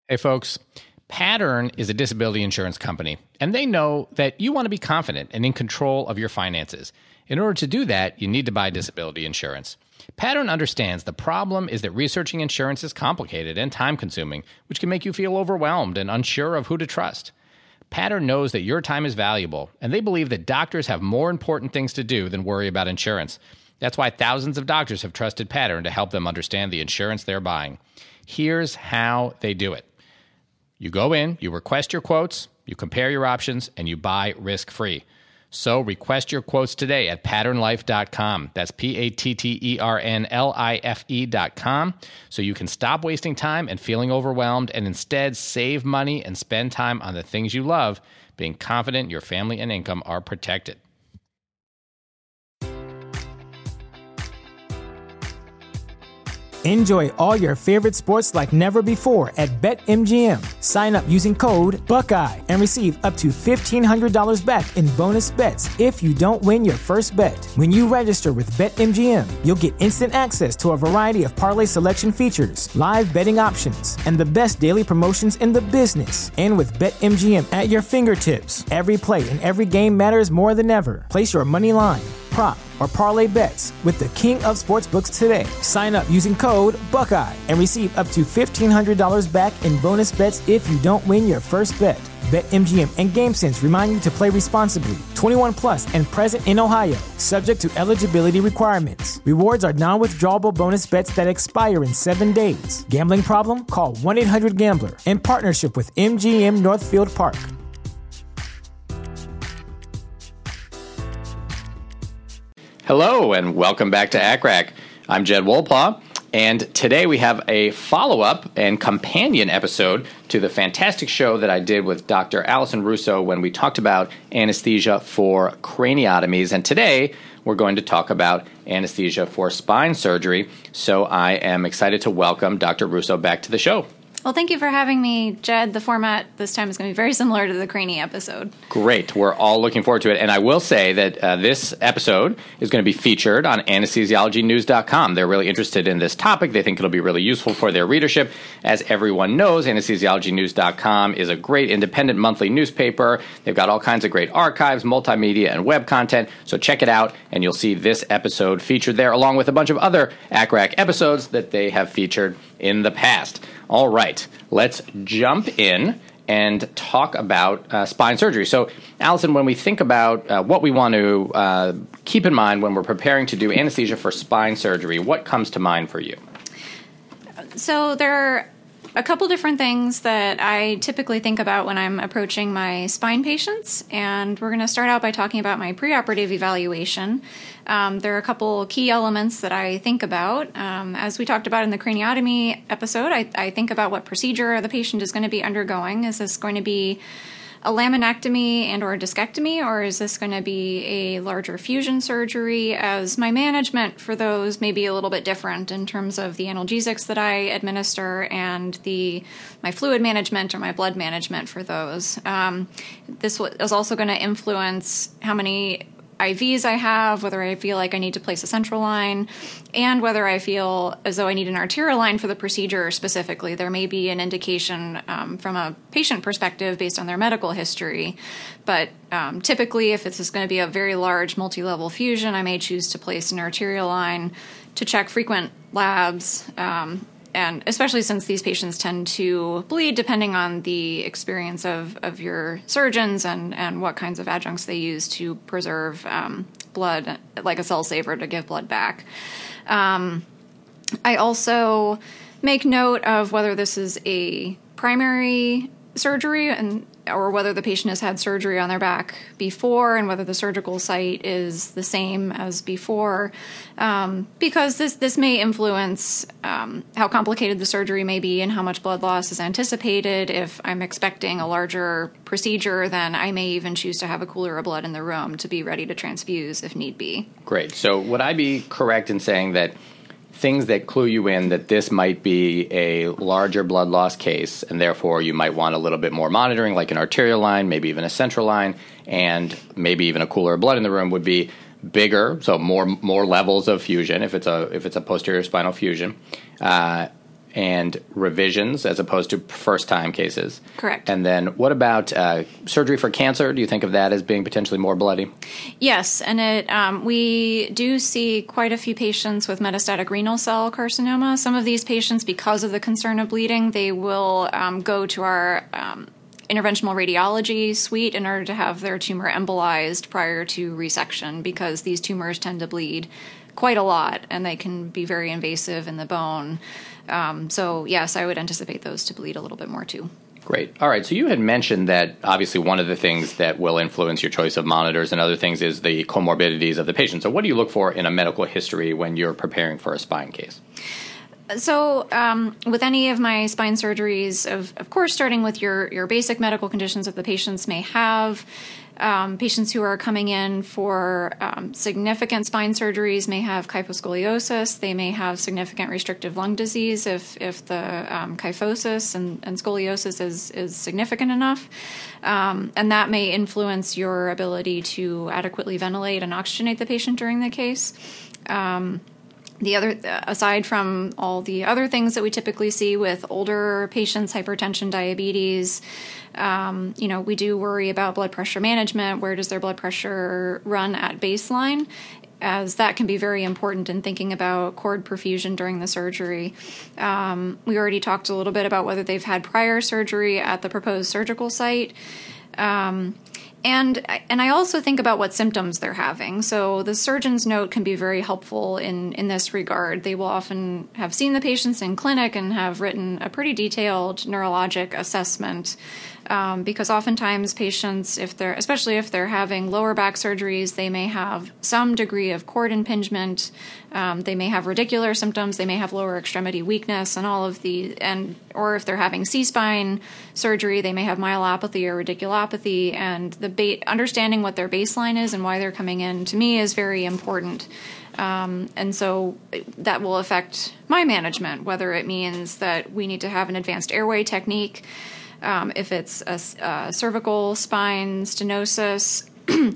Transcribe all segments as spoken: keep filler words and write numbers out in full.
Hey, folks. Pattern is a disability insurance company, and they know that you want to be confident and in control of your finances. In order to do that, you need to buy disability insurance. Pattern understands the problem is that researching insurance is complicated and time-consuming, which can make you feel overwhelmed and unsure of who to trust. Pattern knows that your time is valuable, and they believe that doctors have more important things to do than worry about insurance. That's why thousands of doctors have trusted Pattern to help them understand the insurance they're buying. Here's how they do it. You go in, you request your quotes, you compare your options, and you buy risk-free. So request your quotes today at pattern life dot com. That's P A T T E R N L I F E dot com. So you can stop wasting time and feeling overwhelmed and instead save money and spend time on the things you love, being confident your family and income are protected. Enjoy all your favorite sports like never before at BetMGM. Sign up using code Buckeye and receive up to fifteen hundred dollars back in bonus bets if you don't win your first bet. When you register with BetMGM, you'll get instant access to a variety of parlay selection features, live betting options, and the best daily promotions in the business. And with BetMGM at your fingertips, every play and every game matters more than ever. Place your money line, prop, or parlay bets with the king of sportsbooks today. Sign up using code Buckeye and receive up to fifteen hundred dollars back in bonus bets if you don't win your first bet. BetMGM and GameSense remind you to play responsibly. twenty-one plus and present in Ohio, subject to eligibility requirements. Rewards are non-withdrawable bonus bets that expire in seven days. Gambling problem? Call one eight hundred gambler in partnership with M G M Northfield Park. Hello, and welcome back to A C R A C. I'm Jed Wolpaw, and today we have a follow-up and companion episode to the fantastic show that I did with Doctor Allison Russo when we talked about anesthesia for craniotomies. And today we're going to talk about anesthesia for spine surgery. So I am excited to welcome Doctor Russo back to the show. Well, thank you for having me, Jed. The format this time is going to be very similar to the Craney episode. Great. We're all looking forward to it. And I will say that uh, this episode is going to be featured on anesthesiology news dot com. They're really interested in this topic. They think it'll be really useful for their readership. As everyone knows, anesthesiology news dot com is a great independent monthly newspaper. They've got all kinds of great archives, multimedia, and web content. So check it out, and you'll see this episode featured there, along with a bunch of other A C R A C episodes that they have featured in the past. All right, let's jump in and talk about uh, spine surgery. So, Allison, when we think about uh, what we want to uh, keep in mind when we're preparing to do anesthesia for spine surgery, what comes to mind for you? So there are a couple different things that I typically think about when I'm approaching my spine patients, and we're going to start out by talking about my preoperative evaluation. Um, there are a couple key elements that I think about. Um, as we talked about in the craniotomy episode, I, I think about what procedure the patient is going to be undergoing. Is this going to be a laminectomy and or a discectomy, or is this going to be a larger fusion surgery? As my management for those may be a little bit different in terms of the analgesics that I administer and the my fluid management or my blood management for those. Um, this is also going to influence how many I Vs I have, whether I feel like I need to place a central line, and whether I feel as though I need an arterial line for the procedure specifically. There may be an indication um, from a patient perspective based on their medical history, but um, typically if this is going to be a very large multi-level fusion, I may choose to place an arterial line to check frequent labs, um, and especially since these patients tend to bleed depending on the experience of, of your surgeons and, and what kinds of adjuncts they use to preserve um, blood, like a cell saver to give blood back. Um, I also make note of whether this is a primary surgery and or whether the patient has had surgery on their back before and whether the surgical site is the same as before, um, because this, this may influence um, how complicated the surgery may be and how much blood loss is anticipated. If I'm expecting a larger procedure, then I may even choose to have a cooler of blood in the room to be ready to transfuse if need be. Great. So would I be correct in saying that things that clue you in that this might be a larger blood loss case, and therefore you might want a little bit more monitoring, like an arterial line, maybe even a central line, and maybe even a cooler of blood in the room, would be bigger, so more more levels of fusion if it's a if it's a posterior spinal fusion, uh, and revisions as opposed to first-time cases. Correct. And then what about uh, surgery for cancer? Do you think of that as being potentially more bloody? Yes, and it um, we do see quite a few patients with metastatic renal cell carcinoma. Some of these patients, because of the concern of bleeding, they will um, go to our um, interventional radiology suite in order to have their tumor embolized prior to resection, because these tumors tend to bleed quite a lot, and they can be very invasive in the bone. Um, so, yes, I would anticipate those to bleed a little bit more, too. Great. All right. So you had mentioned that obviously one of the things that will influence your choice of monitors and other things is the comorbidities of the patient. So what do you look for in a medical history when you're preparing for a spine case? So um, with any of my spine surgeries, of, of course, starting with your, your basic medical conditions that the patients may have. Um, patients who are coming in for um, significant spine surgeries may have kyphoscoliosis. They may have significant restrictive lung disease if if the um, kyphosis and, and scoliosis is, is significant enough. Um, and that may influence your ability to adequately ventilate and oxygenate the patient during the case. Um, The other, aside from all the other things that we typically see with older patients, hypertension, diabetes, um, you know, we do worry about blood pressure management. Where does their blood pressure run at baseline? As that can be very important in thinking about cord perfusion during the surgery. Um, we already talked a little bit about whether they've had prior surgery at the proposed surgical site. Um, And and I also think about what symptoms they're having. So the surgeon's note can be very helpful in, in this regard. They will often have seen the patients in clinic and have written a pretty detailed neurologic assessment. Um, because oftentimes patients, if they're, especially if they're having lower back surgeries, they may have some degree of cord impingement. Um, they may have radicular symptoms. They may have lower extremity weakness, and all of the, and or if they're having C-spine surgery, they may have myelopathy or radiculopathy. And the ba- understanding what their baseline is and why they're coming in, to me, is very important. Um, and so that will affect my management, whether it means that we need to have an advanced airway technique. Um, if it's a, a cervical spine stenosis,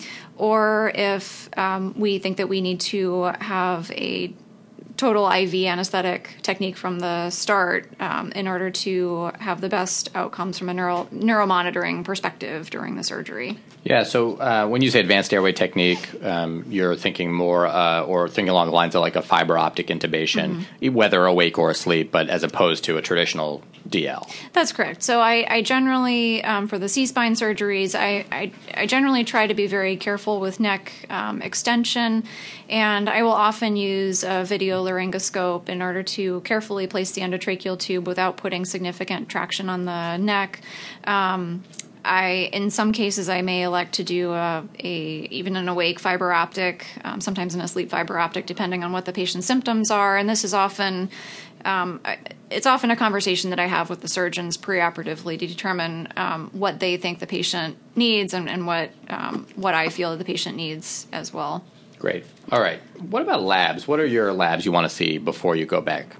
or if um, we think that we need to have a total I V anesthetic technique from the start um, in order to have the best outcomes from a neural neuromonitoring perspective during the surgery. Yeah, so uh, when you say advanced airway technique, um, you're thinking more uh, or thinking along the lines of like a fiber optic intubation, mm-hmm. whether awake or asleep, but as opposed to a traditional D L. That's correct. So I, I generally, um, for the C-spine surgeries, I, I, I generally try to be very careful with neck um, extension, and I will often use a video laryngoscope in order to carefully place the endotracheal tube without putting significant traction on the neck. Um, I, in some cases, I may elect to do a, a even an awake fiber optic, um, sometimes an asleep fiber optic, depending on what the patient's symptoms are. And this is often, um, it's often a conversation that I have with the surgeons preoperatively to determine um, what they think the patient needs and, and what um, what I feel the patient needs as well. Great. All right. What about labs? What are your labs you want to see before you go back?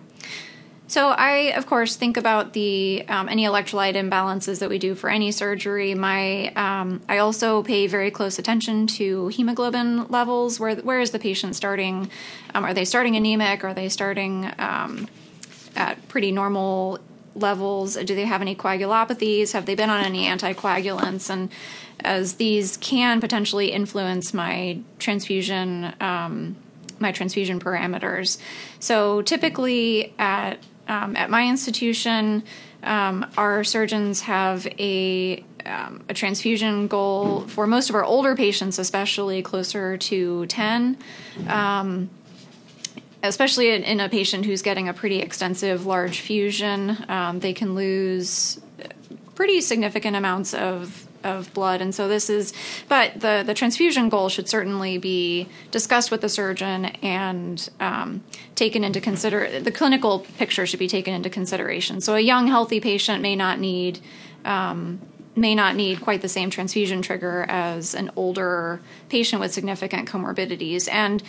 So I, of course, think about the um, any electrolyte imbalances that we do for any surgery. My um, I also pay very close attention to hemoglobin levels. Where where is the patient starting? Um, are they starting anemic? Are they starting um, at pretty normal levels? Do they have any coagulopathies? Have they been on any anticoagulants? And as these can potentially influence my transfusion um, my transfusion parameters. So typically at Um, at my institution, um, our surgeons have a um, a transfusion goal for most of our older patients, especially closer to ten, um, especially in, in a patient who's getting a pretty extensive large fusion. Um, they can lose pretty significant amounts of of blood. And so this is, but the, the transfusion goal should certainly be discussed with the surgeon and um, taken into consider. The clinical picture should be taken into consideration. So a young, healthy patient may not need um, may not need quite the same transfusion trigger as an older patient with significant comorbidities. And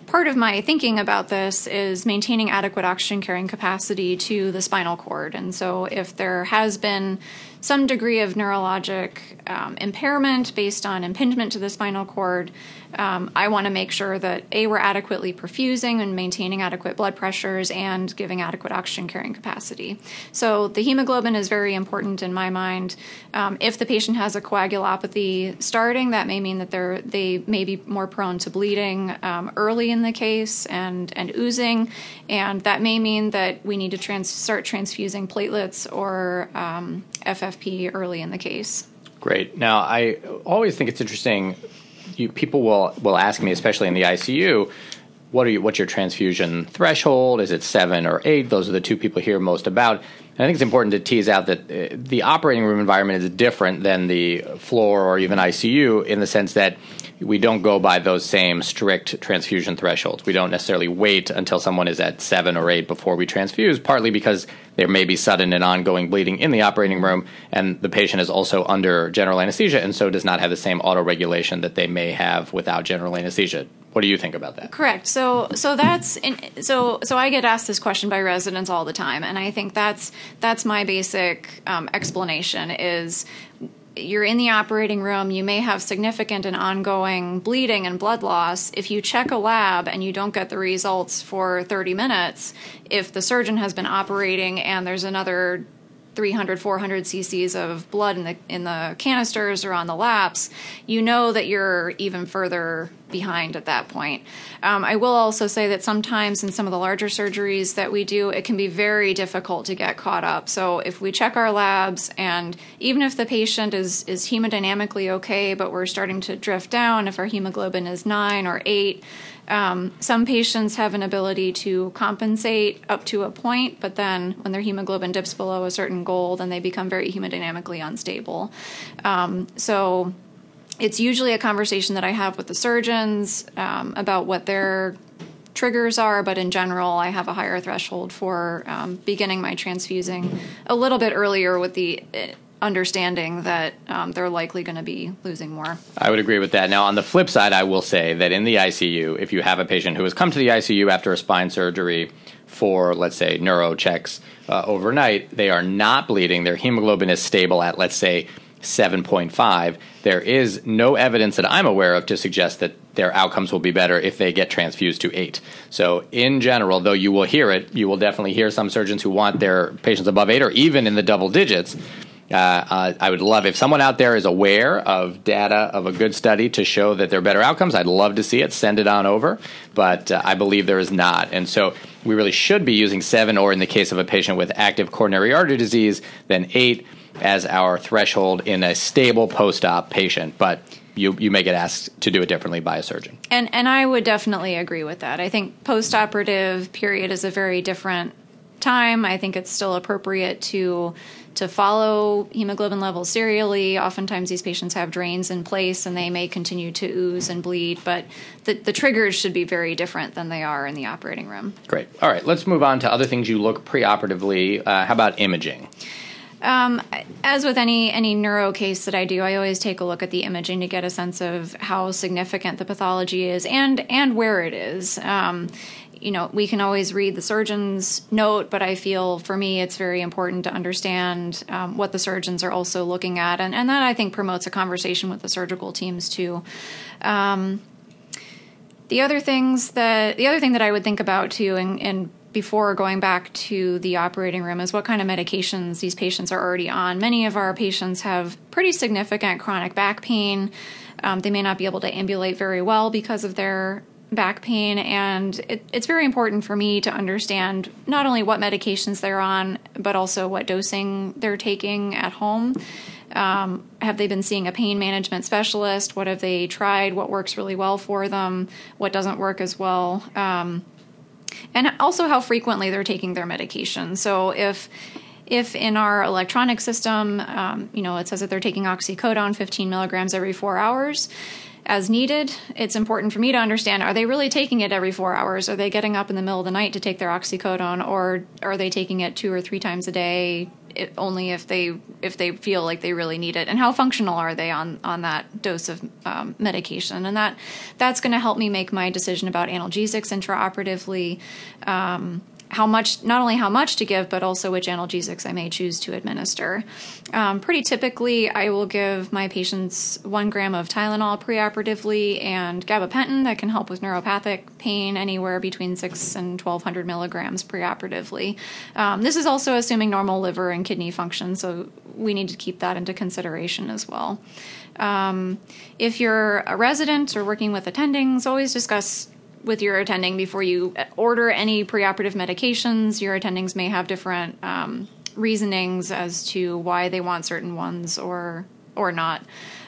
part of my thinking about this is maintaining adequate oxygen carrying capacity to the spinal cord. And so if there has been some degree of neurologic um, impairment based on impingement to the spinal cord, um, I want to make sure that, A, we're adequately perfusing and maintaining adequate blood pressures and giving adequate oxygen carrying capacity. So the hemoglobin is very important in my mind. Um, if the patient has a coagulopathy starting, that may mean that they're, they may be more prone to bleeding um, early in the case and, and oozing, and that may mean that we need to trans- start transfusing platelets or um, F F P early in the case. Great. Now, I always think it's interesting. You, people will, will ask me, especially in the I C U, what are you, what's your transfusion threshold? Is it seven or eight? Those are the two people hear most about. And I think it's important to tease out that uh, the operating room environment is different than the floor or even I C U in the sense that we don't go by those same strict transfusion thresholds. We don't necessarily wait until someone is at seven or eight before we transfuse, partly because there may be sudden and ongoing bleeding in the operating room, and the patient is also under general anesthesia and so does not have the same autoregulation that they may have without general anesthesia. What do you think about that? Correct. So, so that's in, so. So I get asked this question by residents all the time, and I think that's that's my basic um, explanation. Is you're in the operating room, you may have significant and ongoing bleeding and blood loss. If you check a lab and you don't get the results for thirty minutes, if the surgeon has been operating and there's another three hundred, four hundred cc's of blood in the in the canisters or on the laps, you know that you're even further behind at that point. Um, I will also say that sometimes in some of the larger surgeries that we do, it can be very difficult to get caught up. So if we check our labs, and even if the patient is, is hemodynamically okay, but we're starting to drift down, if our hemoglobin is nine or eight, Um, some patients have an ability to compensate up to a point, but then when their hemoglobin dips below a certain goal, then they become very hemodynamically unstable. Um, so it's usually a conversation that I have with the surgeons um, about what their triggers are, but in general, I have a higher threshold for um, beginning my transfusing a little bit earlier with the understanding that um, they're likely going to be losing more. I would agree with that. Now, on the flip side, I will say that in the I C U, if you have a patient who has come to the I C U after a spine surgery for, let's say, neuro checks uh, overnight, they are not bleeding, their hemoglobin is stable at, let's say, seven point five, there is no evidence that I'm aware of to suggest that their outcomes will be better if they get transfused to eight. So in general, though you will hear it, you will definitely hear some surgeons who want their patients above eight or even in the double digits. Uh, uh, I would love if someone out there is aware of data of a good study to show that there are better outcomes. I'd love to see it. Send it on over. But uh, I believe there is not. And so we really should be using seven, or in the case of a patient with active coronary artery disease, then eight as our threshold in a stable post-op patient. But you you may get asked to do it differently by a surgeon. And and I would definitely agree with that. I think post-operative period is a very different time. I think it's still appropriate to to follow hemoglobin levels serially. Oftentimes these patients have drains in place and they may continue to ooze and bleed, but the, the triggers should be very different than they are in the operating room. Great. All right, let's move on to other things you look preoperatively. Uh, how about imaging? Um, as with any any neuro case that I do, I always take a look at the imaging to get a sense of how significant the pathology is and and where it is. Um, you know, we can always read the surgeon's note, but I feel for me it's very important to understand um, what the surgeons are also looking at, and, and that I think promotes a conversation with the surgical teams too. Um, the other things that the other thing that I would think about too, and, and before going back to the operating room, is what kind of medications these patients are already on. Many of our patients have pretty significant chronic back pain. Um, they may not be able to ambulate very well because of their back pain, and it, it's very important for me to understand not only what medications they're on, but also what dosing they're taking at home. Um, have they been seeing a pain management specialist? What have they tried? What works really well for them? What doesn't work as well? Um, and also how frequently they're taking their medication. So if If in our electronic system, um, you know, it says that they're taking oxycodone fifteen milligrams every four hours, as needed. It's important for me to understand, are they really taking it every four hours? Are they getting up in the middle of the night to take their oxycodone, or are they taking it two or three times a day, it, only if they if they feel like they really need it? And how functional are they on, on that dose of um, medication? And that that's going to help me make my decision about analgesics intraoperatively, um, how much, not only how much to give, but also which analgesics I may choose to administer. Um, pretty typically, I will give my patients one gram of Tylenol preoperatively and gabapentin that can help with neuropathic pain, anywhere between six and twelve hundred milligrams preoperatively. Um, this is also assuming normal liver and kidney function, so we need to keep that into consideration as well. Um, if you're a resident or working with attendings, always discuss with your attending before you order any preoperative medications. Your attendings may have different um, reasonings as to why they want certain ones or or not.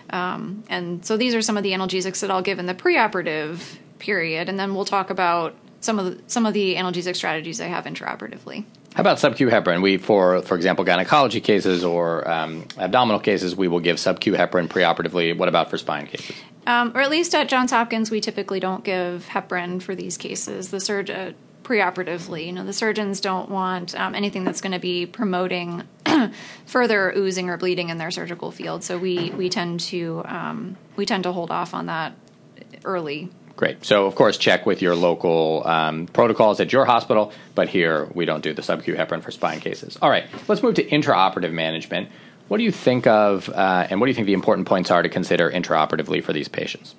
Um, and so these are some of the analgesics that I'll give in the preoperative period, and then we'll talk about some of the, some of the analgesic strategies I have intraoperatively. How about sub-Q heparin? We, for for example, gynecology cases or um, abdominal cases, we will give sub-Q heparin preoperatively. What about for spine cases? Um, or at least at Johns Hopkins, we typically don't give heparin for these cases. The surge uh, preoperatively, you know, the surgeons don't want um, anything that's going to be promoting further oozing or bleeding in their surgical field. So we we tend to um, we tend to hold off on that early. Great. So, of course, check with your local um, protocols at your hospital, but here we don't do the sub-Q heparin for spine cases. All right, let's move to intraoperative management. What do you think of, uh, and what do you think the important points are to consider intraoperatively for these patients?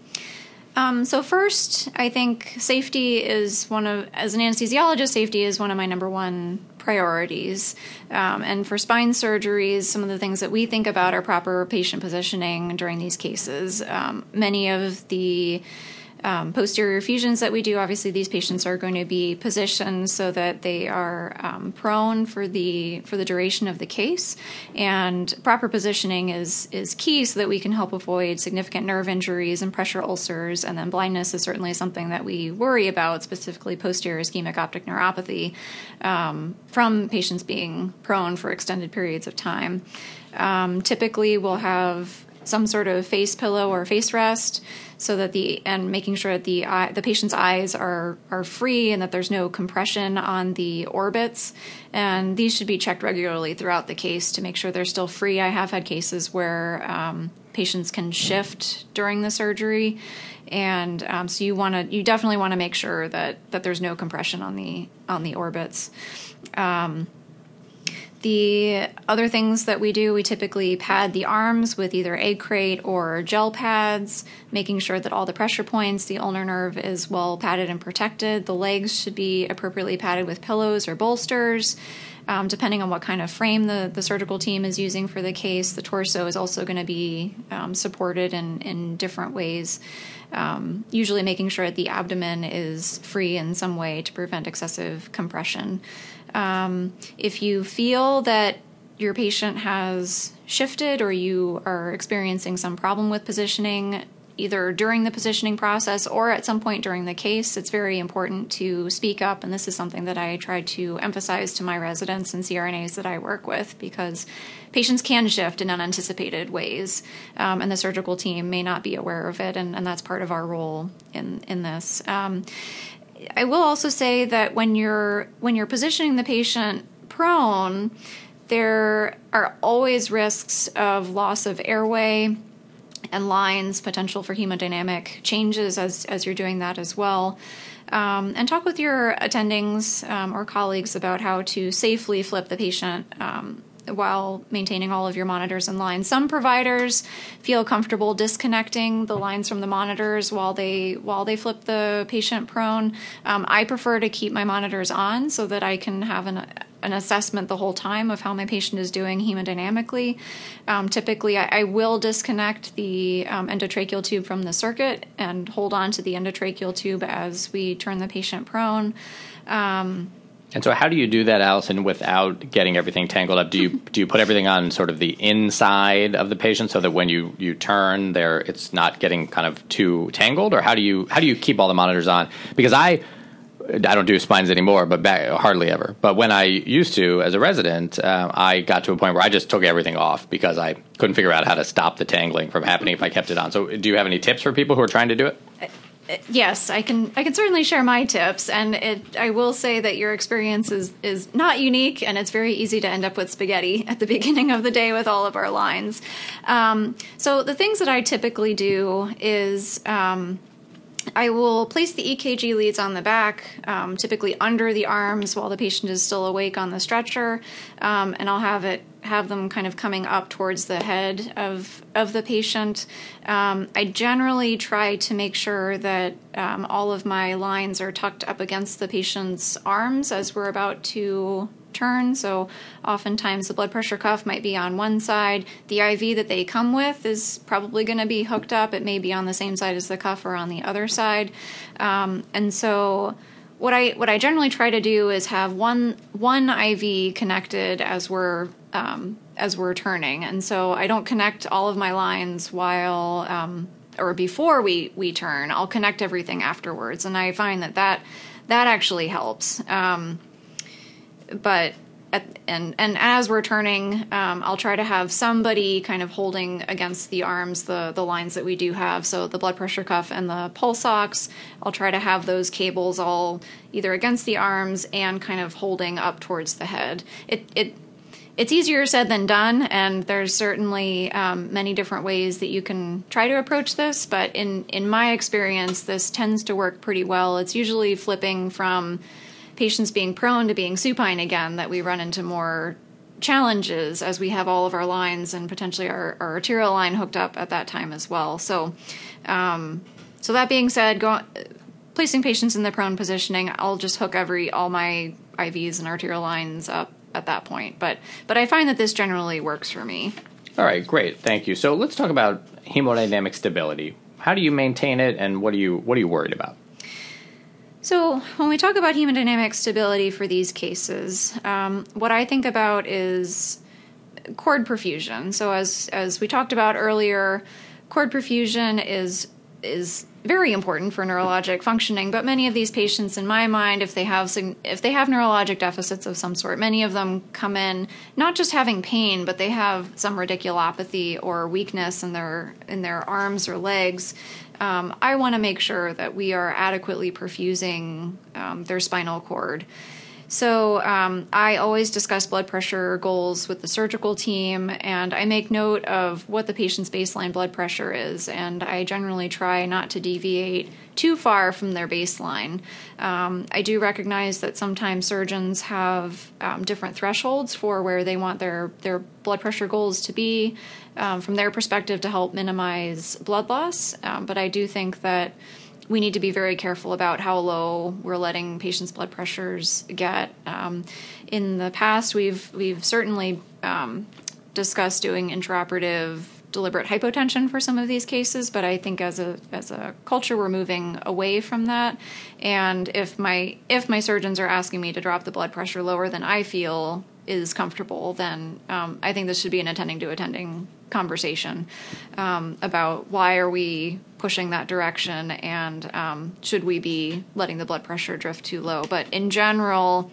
Um, so first, I think safety is one of, as an anesthesiologist, safety is one of my number one priorities. Um, and for spine surgeries, some of the things that we think about are proper patient positioning during these cases. Um, many of the Um, posterior fusions that we do, obviously these patients are going to be positioned so that they are um, prone for the for the duration of the case, and proper positioning is is key so that we can help avoid significant nerve injuries and pressure ulcers. And then blindness is certainly something that we worry about, specifically posterior ischemic optic neuropathy, um, from patients being prone for extended periods of time. Um, typically we'll have some sort of face pillow or face rest, so that the and making sure that the eye, the patient's eyes are are free and that there's no compression on the orbits. And these should be checked regularly throughout the case to make sure they're still free. I have had cases where um, patients can shift during the surgery, and um, so you want to you definitely want to make sure that that there's no compression on the on the orbits. Um, The other things that we do, we typically pad the arms with either egg crate or gel pads, making sure that all the pressure points, the ulnar nerve is well padded and protected. The legs should be appropriately padded with pillows or bolsters, um, depending on what kind of frame the, the surgical team is using for the case. The torso is also going to be um, supported in, in different ways, um, usually making sure that the abdomen is free in some way to prevent excessive compression. Um, if you feel that your patient has shifted or you are experiencing some problem with positioning, either during the positioning process or at some point during the case, it's very important to speak up. And this is something that I try to emphasize to my residents and C R N As that I work with, because patients can shift in unanticipated ways, um, and the surgical team may not be aware of it, and, and that's part of our role in, in this. Um, I will also say that when you're when you're positioning the patient prone, there are always risks of loss of airway and lines, potential for hemodynamic changes as as you're doing that as well. Um, and talk with your attendings um, or colleagues about how to safely flip the patient um, while maintaining all of your monitors and lines. Some providers feel comfortable disconnecting the lines from the monitors while they while they flip the patient prone. Um, I prefer to keep my monitors on so that I can have an an assessment the whole time of how my patient is doing hemodynamically. Um, typically, I, I will disconnect the um, endotracheal tube from the circuit and hold on to the endotracheal tube as we turn the patient prone. Um, And so how do you do that, Allison, without getting everything tangled up? Do you do you put everything on sort of the inside of the patient so that when you, you turn there, it's not getting kind of too tangled? Or how do you how do you keep all the monitors on? Because I I don't do spines anymore, but back, hardly ever. But when I used to, as a resident, uh, I got to a point where I just took everything off because I couldn't figure out how to stop the tangling from happening if I kept it on. So do you have any tips for people who are trying to do it? Yes, I can. I can certainly share my tips, and it, I will say that your experience is, is not unique, and it's very easy to end up with spaghetti at the beginning of the day with all of our lines. Um, so the things that I typically do is um, I will place the E K G leads on the back, um, typically under the arms while the patient is still awake on the stretcher, um, and I'll have it have them kind of coming up towards the head of of the patient. Um, I generally try to make sure that um, all of my lines are tucked up against the patient's arms as we're about to turn. So oftentimes the blood pressure cuff might be on one side. The I V that they come with is probably going to be hooked up. It may be on the same side as the cuff or on the other side. Um, and so what I what I generally try to do is have one one I V connected as we're um, as we're turning, and so I don't connect all of my lines while um, or before we we turn. I'll connect everything afterwards, and I find that that that actually helps. Um, but at, and and as we're turning, um, I'll try to have somebody kind of holding against the arms the the lines that we do have. So the blood pressure cuff and the pulse ox, I'll try to have those cables all either against the arms and kind of holding up towards the head. It it it's easier said than done, and there's certainly um, many different ways that you can try to approach this. But in in my experience, this tends to work pretty well. It's usually flipping from patients being prone to being supine again that we run into more challenges as we have all of our lines and potentially our, our arterial line hooked up at that time as well. So, um, so that being said, go, placing patients in the prone positioning, I'll just hook every all my I Vs and arterial lines up at that point. But but I find that this generally works for me. All right, great, thank you. So let's talk about hemodynamic stability. How do you maintain it, and what are you what are you worried about? So when we talk about hemodynamic stability for these cases, um, what I think about is cord perfusion. So as as we talked about earlier, cord perfusion is is very important for neurologic functioning. But many of these patients, in my mind, if they have if they have neurologic deficits of some sort, many of them come in not just having pain, but they have some radiculopathy or weakness in their in their arms or legs. Um, I want to make sure that we are adequately perfusing um, their spinal cord. So um, I always discuss blood pressure goals with the surgical team, and I make note of what the patient's baseline blood pressure is, and I generally try not to deviate too far from their baseline. Um, I do recognize that sometimes surgeons have um, different thresholds for where they want their, their blood pressure goals to be um, from their perspective to help minimize blood loss, um, but I do think that we need to be very careful about how low we're letting patients' blood pressures get. Um, in the past, we've we've certainly um, discussed doing intraoperative deliberate hypotension for some of these cases, but I think as a as a culture, we're moving away from that. And if my if my surgeons are asking me to drop the blood pressure lower than I feel is comfortable, then um, I think this should be an attending to attending conversation um, about why are we pushing that direction, and um, should we be letting the blood pressure drift too low. But in general,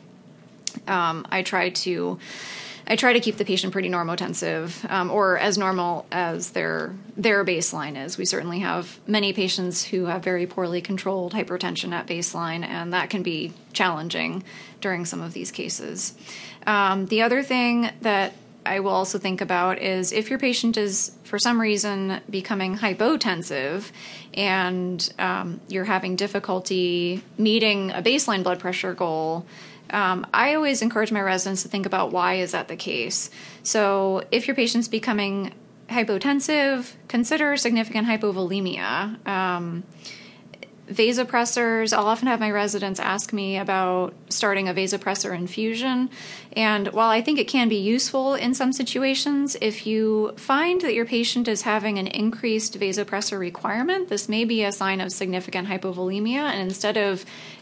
um, I try to I try to keep the patient pretty normotensive, um, or as normal as their their baseline is. We certainly have many patients who have very poorly controlled hypertension at baseline, and that can be challenging during some of these cases. Um, the other thing that I will also think about is if your patient is, for some reason, becoming hypotensive and um, you're having difficulty meeting a baseline blood pressure goal, um, I always encourage my residents to think about why is that the case. So if your patient's becoming hypotensive, consider significant hypovolemia. Um, Vasopressors, I'll often have my residents ask me about starting a vasopressor infusion. And while I think it can be useful in some situations, if you find that your patient is having an increased vasopressor requirement, this may be a sign of significant hypovolemia. And instead of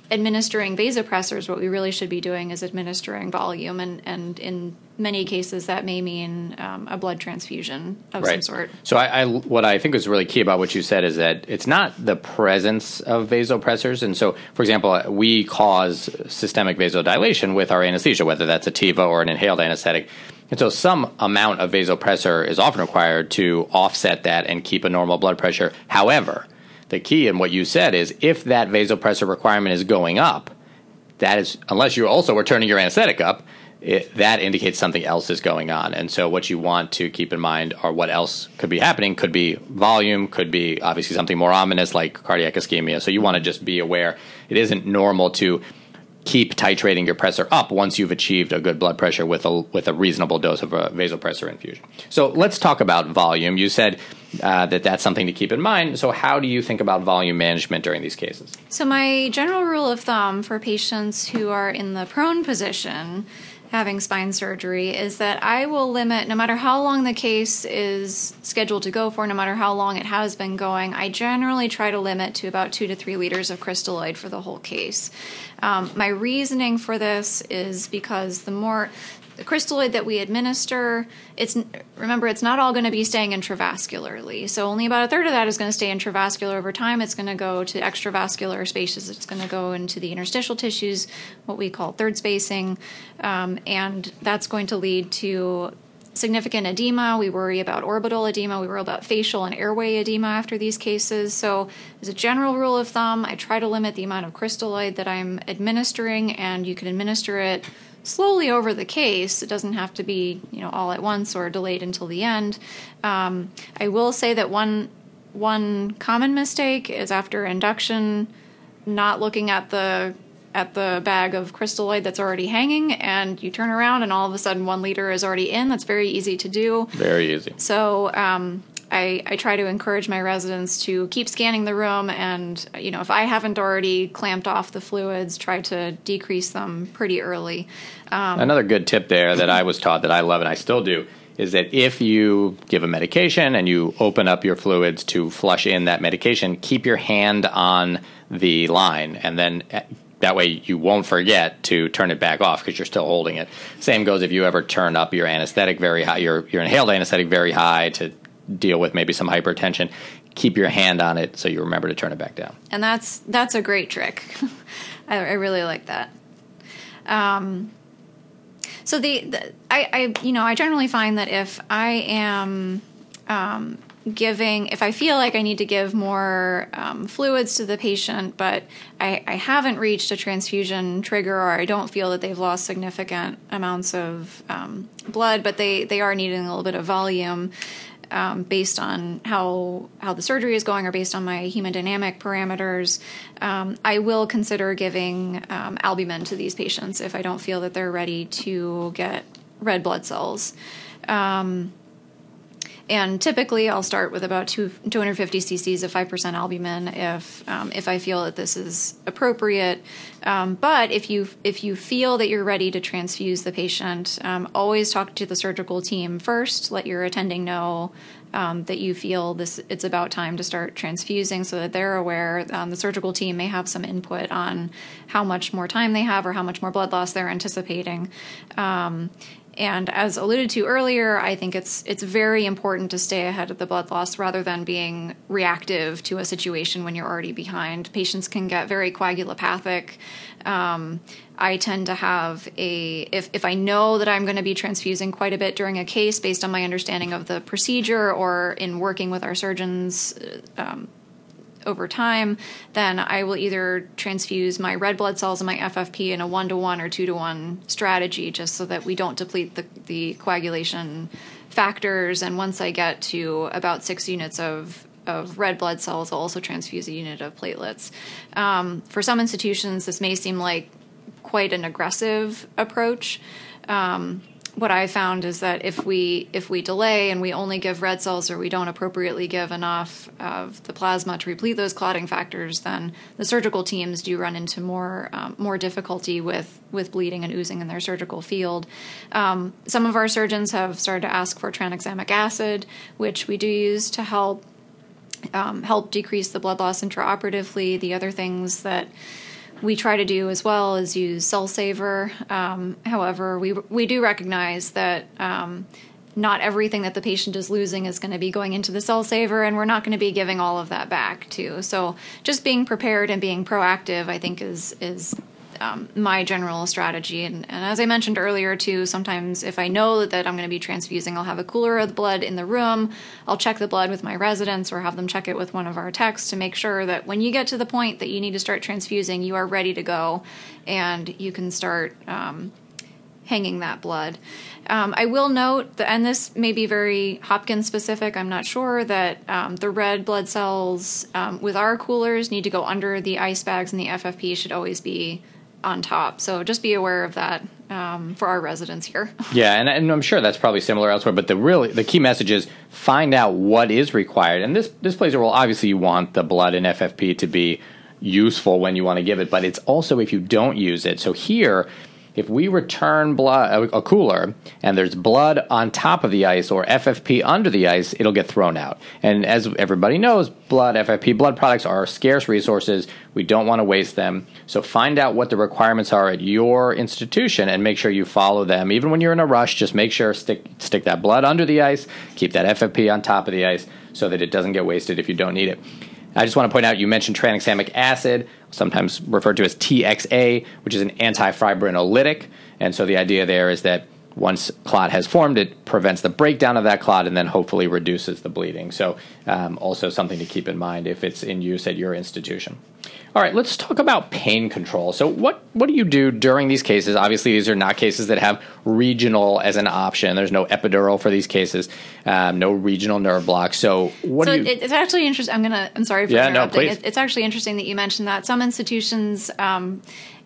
administering vasopressors, what we really should be doing is administering volume, and, and in many cases that may mean um, a blood transfusion of right. some sort. So I, I, what I think is really key about what you said is that it's not the presence of vasopressors. And so, for example, we cause systemic vasodilation with our anesthesia, whether that's a T I V A or an inhaled anesthetic. And so some amount of vasopressor is often required to offset that and keep a normal blood pressure. However, the key in what you said is if that vasopressor requirement is going up, that is, unless you also are turning your anesthetic up, it, that indicates something else is going on. And so what you want to keep in mind are what else could be happening. Could be volume, could be obviously something more ominous like cardiac ischemia. So you want to just be aware it isn't normal to keep titrating your pressor up once you've achieved a good blood pressure with a with a reasonable dose of a vasopressor infusion. So let's talk about volume. You said uh, that that's something to keep in mind. So how do you think about volume management during these cases? So my general rule of thumb for patients who are in the prone position having spine surgery is that I will limit, no matter how long the case is scheduled to go for, no matter how long it has been going, I generally try to limit to about two to three liters of crystalloid for the whole case. Um, my reasoning for this is because the more the crystalloid that we administer, it's remember, it's not all going to be staying intravascularly. So only about a third of that is going to stay intravascular over time. It's going to go to extravascular spaces. It's going to go into the interstitial tissues, what we call third spacing, um, and that's going to lead to significant edema. We worry about orbital edema. We worry about facial and airway edema after these cases. So as a general rule of thumb, I try to limit the amount of crystalloid that I'm administering, and you can administer it slowly over the case. It doesn't have to be, you know, all at once or delayed until the end. Um, I will say that one one common mistake is after induction, not looking at the at the bag of crystalloid that's already hanging, and you turn around and all of a sudden one liter is already in. That's very easy to do. Very easy. So um, I, I try to encourage my residents to keep scanning the room, and you know, if I haven't already clamped off the fluids, try to decrease them pretty early. Um, Another good tip there that I was taught that I love and I still do is that if you give a medication and you open up your fluids to flush in that medication, keep your hand on the line, and then that way you won't forget to turn it back off because you're still holding it. Same goes if you ever turn up your anesthetic very high, your, your inhaled anesthetic very high to deal with maybe some hypertension. Keep your hand on it so you remember to turn it back down. And that's that's a great trick. I, I really like that. Um, so the, the I, I you know I generally find that if I am um, giving, if I feel like I need to give more um, fluids to the patient, but I, I haven't reached a transfusion trigger, or I don't feel that they've lost significant amounts of um, blood, but they, they are needing a little bit of volume um, based on how how the surgery is going or based on my hemodynamic parameters, um, I will consider giving um, albumin to these patients if I don't feel that they're ready to get red blood cells. Um, And typically, I'll start with about two, two hundred fifty cc's of five percent albumin if um, if I feel that this is appropriate. Um, but if you if you feel that you're ready to transfuse the patient, um, always talk to the surgical team first. Let your attending know um, that you feel this it's about time to start transfusing, so that they're aware. Um, the surgical team may have some input on how much more time they have or how much more blood loss they're anticipating. Um, And as alluded to earlier, I think it's it's very important to stay ahead of the blood loss rather than being reactive to a situation when you're already behind. Patients can get very coagulopathic. Um, I tend to have a, if, if I know that I'm going to be transfusing quite a bit during a case based on my understanding of the procedure or in working with our surgeons um, over time, then I will either transfuse my red blood cells and my F F P in a one-to-one or two-to-one strategy just so that we don't deplete the, the coagulation factors. And once I get to about six units of, of red blood cells, I'll also transfuse a unit of platelets. Um, for some institutions, this may seem like quite an aggressive approach. Um, What I found is that if we if we delay and we only give red cells or we don't appropriately give enough of the plasma to replete those clotting factors, then the surgical teams do run into more um, more difficulty with, with bleeding and oozing in their surgical field. Um, some of our surgeons have started to ask for tranexamic acid, which we do use to help um, help decrease the blood loss intraoperatively. The other things that we try to do as well is use Cell Saver. Um, however, we we do recognize that um, not everything that the patient is losing is going to be going into the Cell Saver, and we're not going to be giving all of that back too. So just being prepared and being proactive, I think, is is um, my general strategy. And, and as I mentioned earlier too, sometimes if I know that I'm going to be transfusing, I'll have a cooler of blood in the room. I'll check the blood with my residents or have them check it with one of our techs to make sure that when you get to the point that you need to start transfusing, you are ready to go and you can start um, hanging that blood. Um, I will note, that, and this may be very Hopkins specific, I'm not sure, that um, the red blood cells um, with our coolers need to go under the ice bags, and the F F P should always be on top. So just be aware of that um, for our residents here. Yeah, and, and I'm sure that's probably similar elsewhere, but the really the key message is find out what is required. And this, this plays a role. Obviously, you want the blood and F F P to be useful when you want to give it, but it's also if you don't use it. So here, if we return blood, a cooler, and there's blood on top of the ice or F F P under the ice, it'll get thrown out. And as everybody knows, blood, F F P, blood products are scarce resources. We don't want to waste them. So find out what the requirements are at your institution and make sure you follow them. Even when you're in a rush, just make sure stick stick that blood under the ice, keep that F F P on top of the ice so that it doesn't get wasted if you don't need it. I just want to point out, you mentioned tranexamic acid, sometimes referred to as T X A, which is an antifibrinolytic. And so the idea there is that once clot has formed, it prevents the breakdown of that clot and then hopefully reduces the bleeding. So um, also something to keep in mind if it's in use at your institution. All right, let's talk about pain control. So what, what do you do during these cases? Obviously, these are not cases that have regional as an option. There's no epidural for these cases, um, no regional nerve block. So what so do you... It's actually interesting. I'm going to, I'm sorry for yeah, interrupting. No, please. It's actually interesting that you mentioned that. Some institutions um,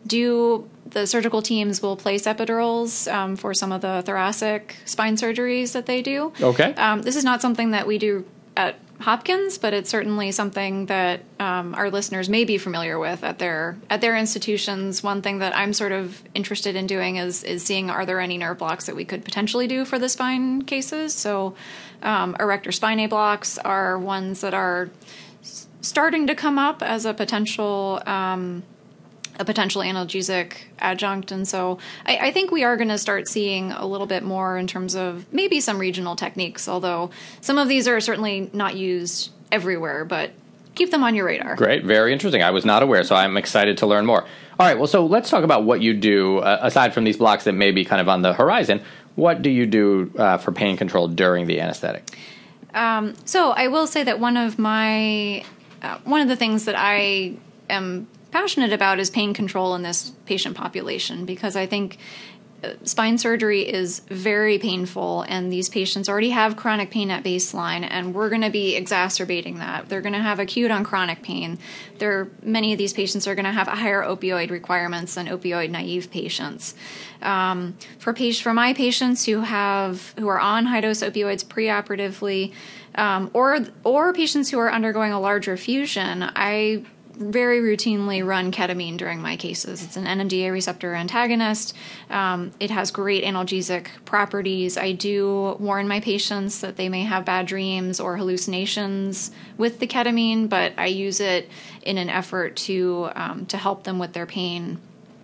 do, the surgical teams will place epidurals um, for some of the thoracic spine surgeries that they do. Okay. Um, this is not something that we do at Hopkins, but it's certainly something that um, our listeners may be familiar with at their at their institutions. One thing that I'm sort of interested in doing is is seeing, are there any nerve blocks that we could potentially do for the spine cases? So um, erector spinae blocks are ones that are s- starting to come up as a potential um, a potential analgesic adjunct. And so I, I think we are going to start seeing a little bit more in terms of maybe some regional techniques, although some of these are certainly not used everywhere, but keep them on your radar. Great. Very interesting. I was not aware, so I'm excited to learn more. All right. Well, so let's talk about what you do, uh, aside from these blocks that may be kind of on the horizon. What do you do uh, for pain control during the anesthetic? Um, so I will say that one of my, uh, one of the things that I am passionate about is pain control in this patient population, because I think spine surgery is very painful, and these patients already have chronic pain at baseline, and we're going to be exacerbating that. They're going to have acute on chronic pain. There, many of these patients are going to have higher opioid requirements than opioid naive patients. Um, for patient, for my patients who have who are on high dose opioids preoperatively, um, or or patients who are undergoing a larger fusion, I very routinely run ketamine during my cases. It's an N M D A receptor antagonist. Um, it has great analgesic properties. I do warn my patients that they may have bad dreams or hallucinations with the ketamine, but I use it in an effort to um, to help them with their pain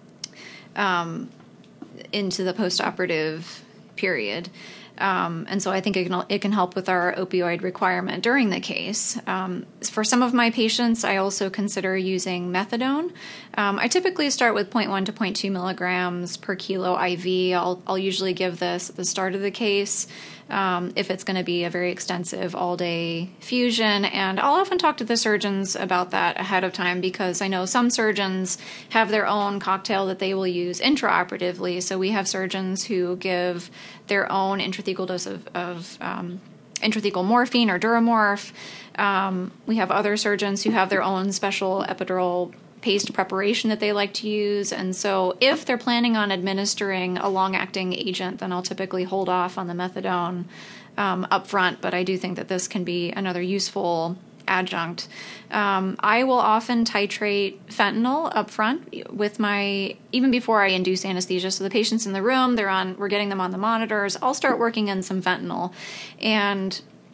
um, into the postoperative period. Um, and so I think it can, it can help with our opioid requirement during the case. Um, for some of my patients, I also consider using methadone. Um, I typically start with zero point one to zero point two milligrams per kilo I V. I'll, I'll usually give this at the start of the case um, if it's going to be a very extensive all-day fusion. And I'll often talk to the surgeons about that ahead of time, because I know some surgeons have their own cocktail that they will use intraoperatively. So we have surgeons who give their own intrathecal dose of, of um, intrathecal morphine or Duramorph. Um, we have other surgeons who have their own special epidural paste preparation that they like to use. And so if they're planning on administering a long-acting agent, then I'll typically hold off on the methadone um, up front. But I do think that this can be another useful adjunct. Um, I will often titrate fentanyl up front with my, even before I induce anesthesia. So the patient's in the room, they're on, we're getting them on the monitors. I'll start working in some fentanyl. And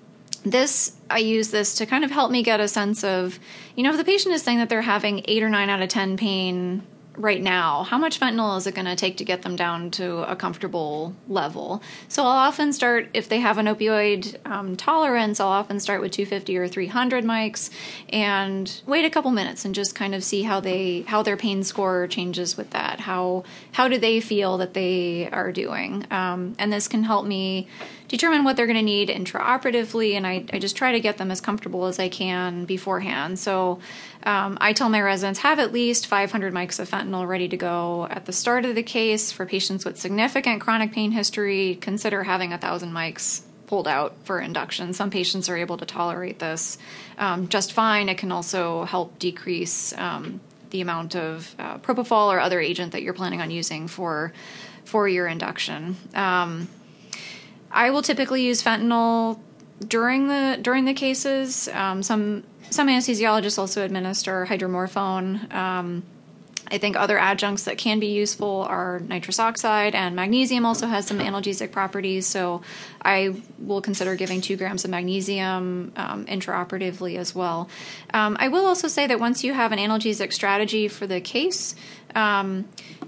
this, I use this to kind of help me get a sense of, you know, if the patient is saying that they're having eight or nine out of ten pain right now, how much fentanyl is it going to take to get them down to a comfortable level? So I'll often start, if they have an opioid um, tolerance, I'll often start with two fifty or three hundred mics and wait a couple minutes and just kind of see how they how their pain score changes with that. How how do they feel that they are doing? Um, and this can help me determine what they're going to need intraoperatively, and I, I just try to get them as comfortable as I can beforehand. So um, I tell my residents, have at least five hundred mics of fentanyl ready to go at the start of the case. For patients with significant chronic pain history, consider having one thousand mics pulled out for induction. Some patients are able to tolerate this um, just fine. It can also help decrease um, the amount of uh, propofol or other agent that you're planning on using for, for your induction. Um, I will typically use fentanyl during the during the cases. Um, some some anesthesiologists also administer hydromorphone. Um, I think other adjuncts that can be useful are nitrous oxide, and magnesium also has some analgesic properties. So I will consider giving two grams of magnesium um, intraoperatively as well. Um, I will also say that once you have an analgesic strategy for the case, um,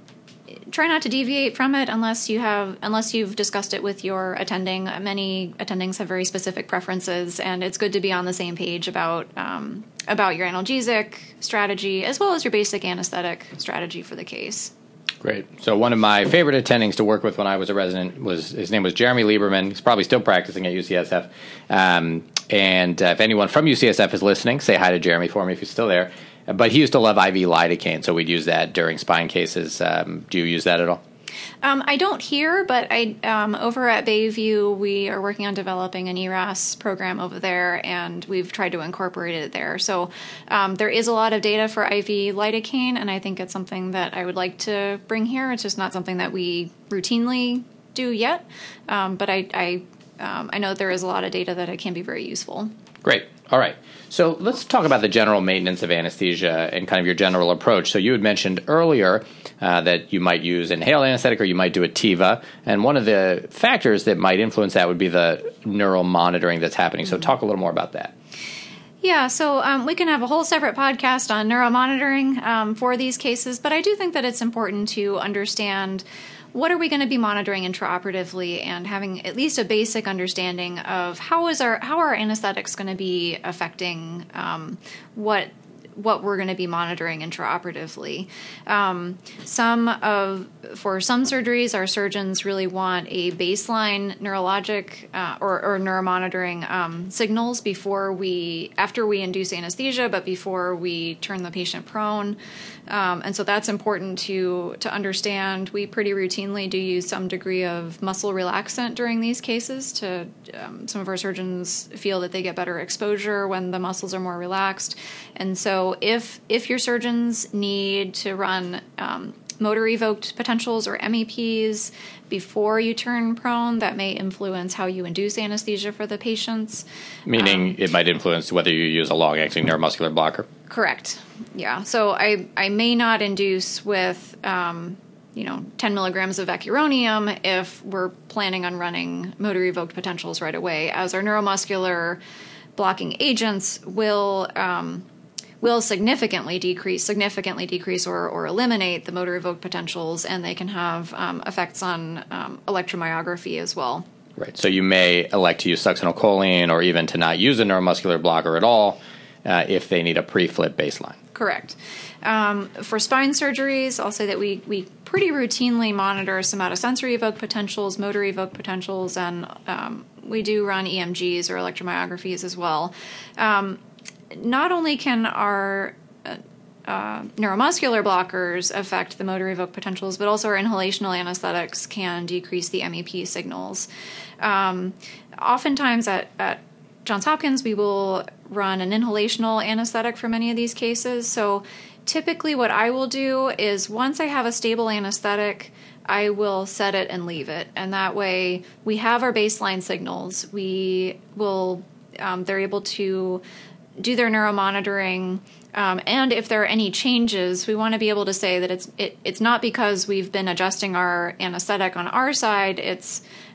try not to deviate from it unless you have unless you've discussed it with your attending. Many attendings have very specific preferences, and it's good to be on the same page about um, about your analgesic strategy as well as your basic anesthetic strategy for the case. Great. So one of my favorite attendings to work with when I was a resident was, his name was Jeremy Lieberman. He's probably still practicing at U C S F. Um, and uh, if anyone from U C S F is listening, say hi to Jeremy for me if he's still there. But he used to love I V lidocaine, so we'd use that during spine cases. Um, do you use that at all? Um, I don't here, but I um, over at Bayview, we are working on developing an E R A S program over there, and we've tried to incorporate it there. So um, there is a lot of data for I V lidocaine, and I think it's something that I would like to bring here. It's just not something that we routinely do yet, um, but I I, um, I know there is a lot of data that it can be very useful. Great. All right. So let's talk about the general maintenance of anesthesia and kind of your general approach. So you had mentioned earlier uh, that you might use inhaled anesthetic or you might do a T I V A. And one of the factors that might influence that would be the neural monitoring that's happening. So talk a little more about that. Yeah, so um, we can have a whole separate podcast on neuromonitoring um, for these cases, but I do think that it's important to understand what are we going to be monitoring intraoperatively and having at least a basic understanding of how is our how are anesthetics going to be affecting um, what what we're going to be monitoring intraoperatively. Um, some of for some surgeries, our surgeons really want a baseline neurologic uh, or, or neuromonitoring um, signals before we after we induce anesthesia, but before we turn the patient prone. Um, and so that's important to to understand. We pretty routinely do use some degree of muscle relaxant during these cases. To um, some of our surgeons feel that they get better exposure when the muscles are more relaxed. And so if if your surgeons need to run um, motor evoked potentials or M E Ps before you turn prone, that may influence how you induce anesthesia for the patients. Meaning Um, it might influence whether you use a long-acting neuromuscular blocker. Correct. Yeah. So I, I may not induce with, um, you know, ten milligrams of vecuronium if we're planning on running motor evoked potentials right away, as our neuromuscular blocking agents will um, will significantly decrease, significantly decrease or, or eliminate the motor evoked potentials, and they can have um, effects on um, electromyography as well. Right. So you may elect to use succinylcholine or even to not use a neuromuscular blocker at all uh, if they need a pre-flip baseline. Correct. Um, for spine surgeries, I'll say that we, we pretty routinely monitor somatosensory evoked potentials, motor evoked potentials, and um, we do run E M Gs or electromyographies as well. Um, not only can our uh, uh, neuromuscular blockers affect the motor evoked potentials, but also our inhalational anesthetics can decrease the M E P signals. Um, oftentimes at, at Johns Hopkins, we will run an inhalational anesthetic for many of these cases. So typically what I will do is once I have a stable anesthetic, I will set it and leave it. And that way we have our baseline signals. We will, um, they're able to do their neuromonitoring. Um, and if there are any changes, we want to be able to say that it's it, it's not because we've been adjusting our anesthetic on our side. It's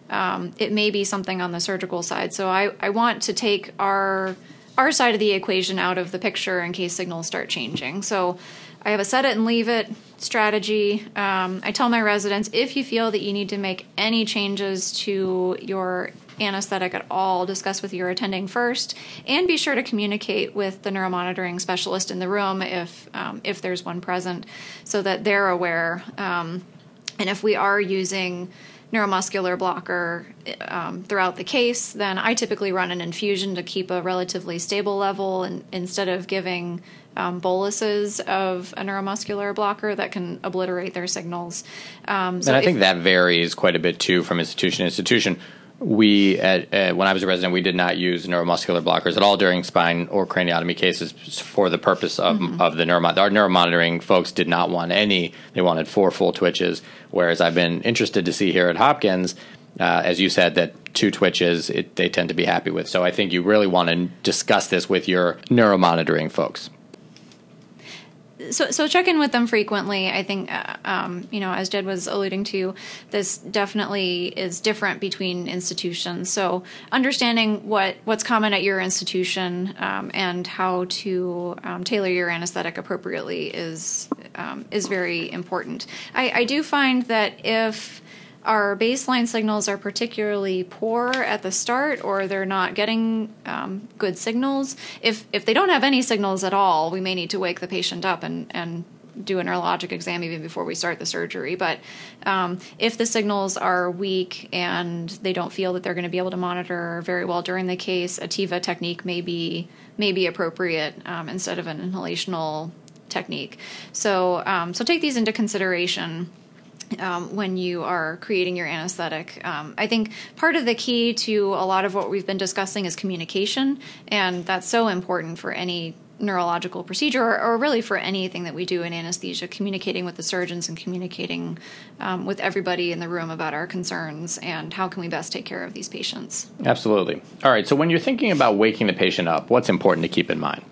um, it may be something on the surgical side. So I, I want to take our our side of the equation out of the picture in case signals start changing. So I have a set it and leave it strategy. Um, I tell my residents, if you feel that you need to make any changes to your anesthetic at all, discuss with your attending first, and be sure to communicate with the neuromonitoring specialist in the room if um, if there's one present, so that they're aware. Um, and if we are using neuromuscular blocker um, throughout the case, then I typically run an infusion to keep a relatively stable level, and instead of giving um, boluses of a neuromuscular blocker that can obliterate their signals. Um, so and I if, think that varies quite a bit too from institution to institution. We, at, uh, when I was a resident, we did not use neuromuscular blockers at all during spine or craniotomy cases for the purpose of mm-hmm. of the neuromon. Our neuromonitoring folks did not want any; they wanted four full twitches. Whereas I've been interested to see here at Hopkins, uh, as you said, that two twitches it, they tend to be happy with. So I think you really want to discuss this with your neuromonitoring folks. So, so check in with them frequently. I think, uh, um, you know, as Jed was alluding to, this definitely is different between institutions. So understanding what, what's common at your institution um, and how to um, tailor your anesthetic appropriately is um, is very important. I, I do find that if our baseline signals are particularly poor at the start, or they're not getting um, good signals. If if they don't have any signals at all, we may need to wake the patient up and, and do a neurologic exam even before we start the surgery. But um, if the signals are weak and they don't feel that they're going to be able to monitor very well during the case, a T I V A technique may be, may be appropriate um, instead of an inhalational technique. So um, so take these into consideration Um, when you are creating your anesthetic. Um, I think part of the key to a lot of what we've been discussing is communication, and that's so important for any neurological procedure, or, or really for anything that we do in anesthesia, communicating with the surgeons and communicating um, with everybody in the room about our concerns and how can we best take care of these patients. Absolutely. All right, so when you're thinking about waking the patient up, what's important to keep in mind?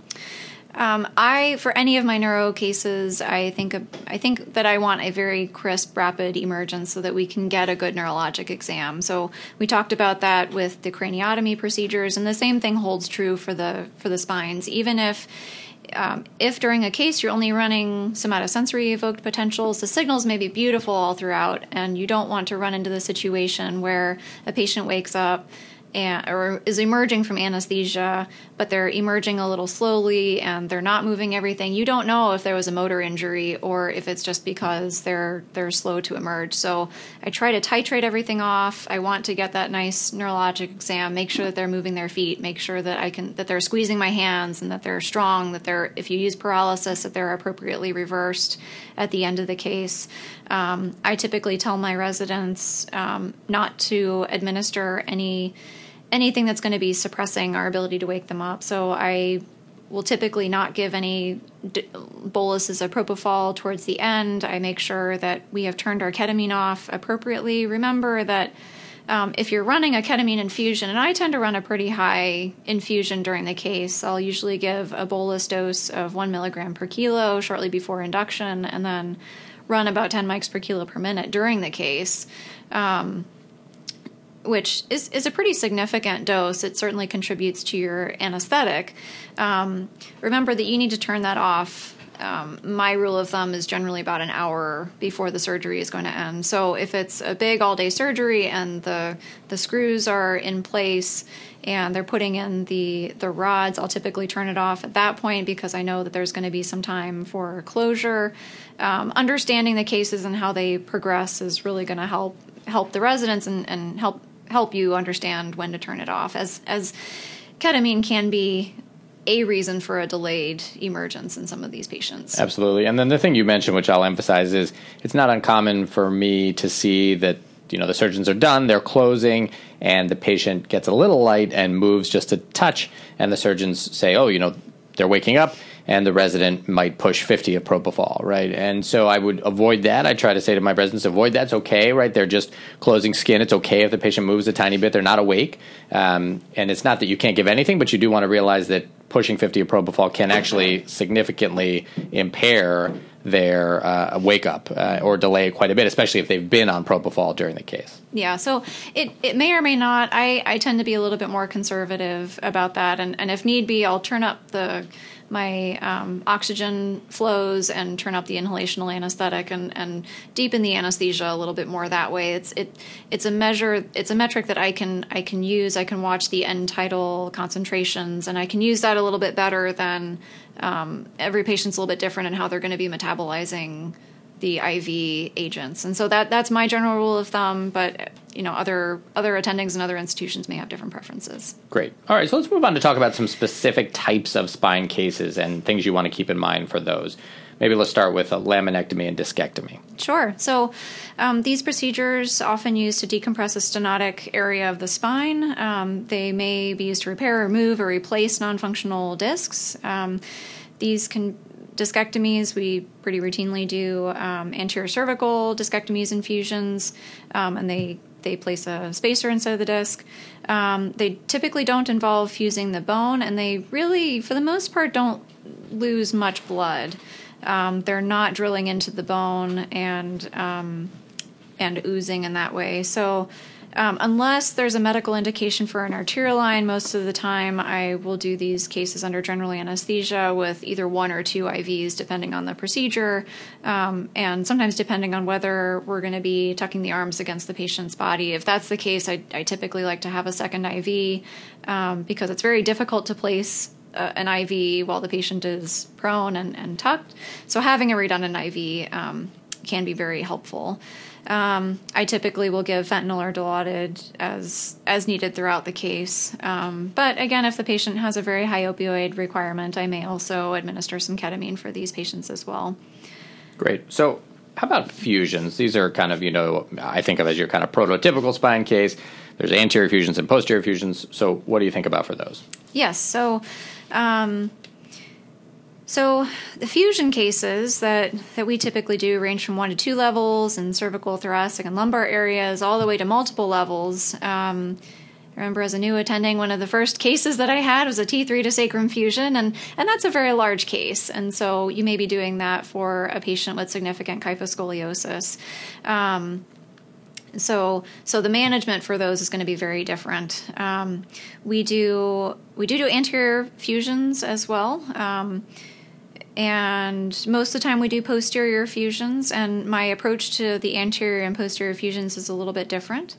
Um, I, for any of my neuro cases, I think I think that I want a very crisp, rapid emergence so that we can get a good neurologic exam. So we talked about that with the craniotomy procedures, and the same thing holds true for the for the spines. Even if um, if during a case you're only running somatosensory evoked potentials, the signals may be beautiful all throughout, and you don't want to run into the situation where a patient wakes up And, or is emerging from anesthesia, but they're emerging a little slowly and they're not moving everything. You don't know if there was a motor injury or if it's just because they're they're slow to emerge. So I try to titrate everything off. I want to get that nice neurologic exam, make sure that they're moving their feet, make sure that I can that they're squeezing my hands and that they're strong, that they're, if you use paralysis, that they're appropriately reversed at the end of the case. Um, I typically tell my residents um, not to administer any anything that's going to be suppressing our ability to wake them up. So I will typically not give any d- boluses of propofol towards the end. I make sure that we have turned our ketamine off appropriately. Remember that um, if you're running a ketamine infusion, and I tend to run a pretty high infusion during the case, I'll usually give a bolus dose of one milligram per kilo shortly before induction, and then run about ten mics per kilo per minute during the case. Um, which is, is a pretty significant dose. It certainly contributes to your anesthetic. Um, remember that you need to turn that off. Um, my rule of thumb is generally about an hour before the surgery is going to end. So if it's a big all-day surgery and the the screws are in place and they're putting in the, the rods, I'll typically turn it off at that point because I know that there's going to be some time for closure. Um, understanding the cases and how they progress is really going to help help the residents and, and help help you understand when to turn it off, as as ketamine can be a reason for a delayed emergence in some of these patients. Absolutely. And then the thing you mentioned, which I'll emphasize, is it's not uncommon for me to see that, you know, the surgeons are done, they're closing, and the patient gets a little light and moves just a touch, and the surgeons say, oh, you know, they're waking up, and the resident might push fifty of propofol, right? And so I would avoid that. I try to say to my residents, avoid that. It's okay, right? They're just closing skin. It's okay if the patient moves a tiny bit. They're not awake. Um, and it's not that you can't give anything, but you do want to realize that pushing fifty of propofol can actually significantly impair their uh, wake up uh, or delay quite a bit, especially if they've been on propofol during the case. Yeah, so it, it may or may not. I, I tend to be a little bit more conservative about that, and, and if need be, I'll turn up the my um, oxygen flows and turn up the inhalational anesthetic and, and deepen the anesthesia a little bit more that way. It's it it's a measure, it's a metric that I can I can use. I can watch the end tidal concentrations, and I can use that a little bit better than um, every patient's a little bit different in how they're going to be metabolizing the I V agents. And so that that's my general rule of thumb, but you know, other other attendings and other institutions may have different preferences. Great. All right, so let's move on to talk about some specific types of spine cases and things you want to keep in mind for those. Maybe let's start with a laminectomy and discectomy. Sure. So um, these procedures often used to decompress a stenotic area of the spine. Um, they may be used to repair, remove, or replace non-functional discs. Um, these can Discectomies, we pretty routinely do um, anterior cervical discectomies and fusions, um, and they, they place a spacer instead of the disc. Um, they typically don't involve fusing the bone, and they really, for the most part, don't lose much blood. Um, they're not drilling into the bone and um, and oozing in that way. So Um, unless there's a medical indication for an arterial line, most of the time I will do these cases under general anesthesia with either one or two I Vs, depending on the procedure, um, and sometimes depending on whether we're going to be tucking the arms against the patient's body. If that's the case, I, I typically like to have a second I V um, because it's very difficult to place uh, an I V while the patient is prone and, and tucked. So having a redundant I V um, can be very helpful. Um, I typically will give fentanyl or Dilaudid as as needed throughout the case. Um, but again, if the patient has a very high opioid requirement, I may also administer some ketamine for these patients as well. Great. So how about fusions? These are kind of, you know, I think of as your kind of prototypical spine case. There's anterior fusions and posterior fusions. So what do you think about for those? Yes. So um, So the fusion cases that, that we typically do range from one to two levels in cervical, thoracic, and lumbar areas, all the way to multiple levels. Um, I remember as a new attending, one of the first cases that I had was a T three to sacrum fusion, and, and that's a very large case. And so you may be doing that for a patient with significant kyphoscoliosis. Um, So, so the management for those is going to be very different. Um, we do we do do anterior fusions as well, um, and most of the time we do posterior fusions. And my approach to the anterior and posterior fusions is a little bit different.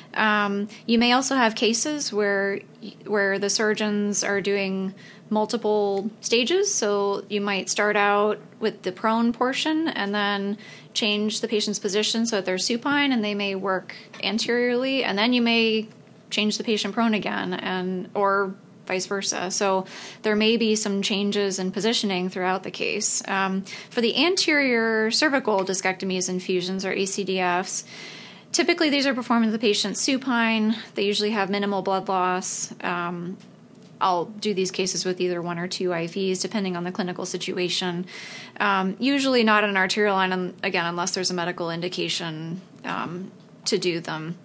Um, you may also have cases where where the surgeons are doing multiple stages. So you might start out with the prone portion and then change the patient's position so that they're supine, and they may work anteriorly, and then you may change the patient prone again, and or vice versa. So there may be some changes in positioning throughout the case. Um, for the anterior cervical discectomies and fusions, or A C D Fs, typically these are performed with the patient supine. They usually have minimal blood loss. Um, I'll do these cases with either one or two I Vs, depending on the clinical situation. Um, usually not an arterial line, again, unless there's a medical indication um, to do them.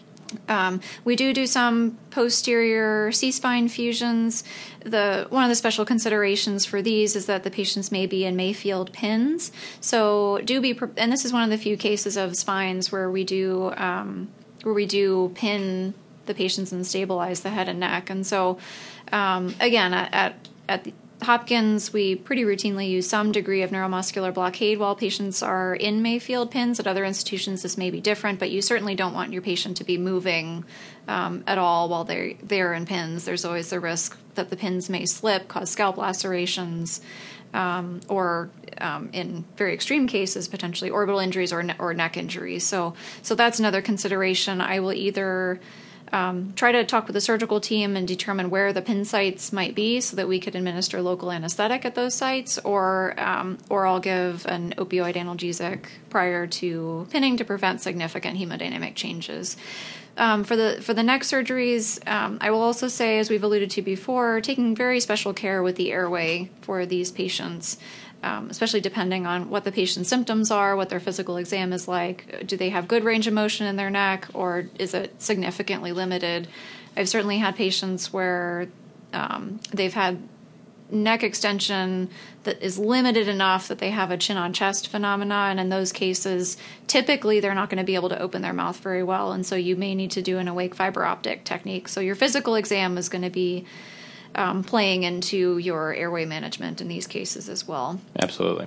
Um, we do do some posterior C-spine fusions. The one of the special considerations for these is that the patients may be in Mayfield pins. So do be, and this is one of the few cases of spines where we do um, where we do pin the patients and stabilize the head and neck. And so, um, again, at, at, at the Hopkins, we pretty routinely use some degree of neuromuscular blockade while patients are in Mayfield pins. At other institutions, this may be different, but you certainly don't want your patient to be moving um, at all while they're, they're in pins. There's always the risk that the pins may slip, cause scalp lacerations, um, or um, in very extreme cases, potentially orbital injuries or, ne- or neck injuries. So, so that's another consideration. I will either Um, try to talk with the surgical team and determine where the pin sites might be so that we could administer local anesthetic at those sites, or um, or I'll give an opioid analgesic prior to pinning to prevent significant hemodynamic changes. Um, for the for the neck surgeries, um, I will also say, as we've alluded to before, taking very special care with the airway for these patients. Um, especially depending on what the patient's symptoms are, what their physical exam is like. Do they have good range of motion in their neck, or is it significantly limited? I've certainly had patients where um, they've had neck extension that is limited enough that they have a chin on chest phenomena. And in those cases, typically they're not going to be able to open their mouth very well. And so you may need to do an awake fiber optic technique. So your physical exam is going to be um, playing into your airway management in these cases as well. Absolutely.